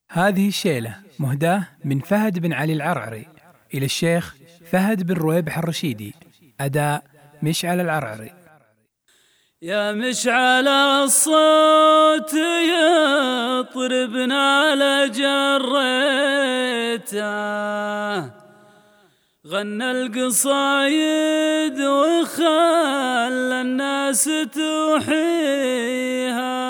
هذه الشيلة مهداة من فهد بن علي العرعري إلى الشيخ فهد بن رويبح الرشيدي. أداء مشعل العرعري. يا مشعل الصوت يطربنا لجريته، غنى القصايد وخلى الناس توحيها،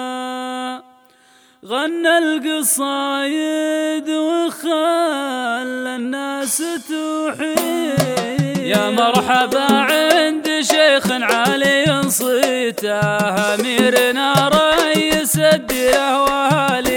غنى القصايد وخلى الناس توحيها. يا مرحبا عند شيخ عالي صيته، أميرنا ريس الديره وأهالي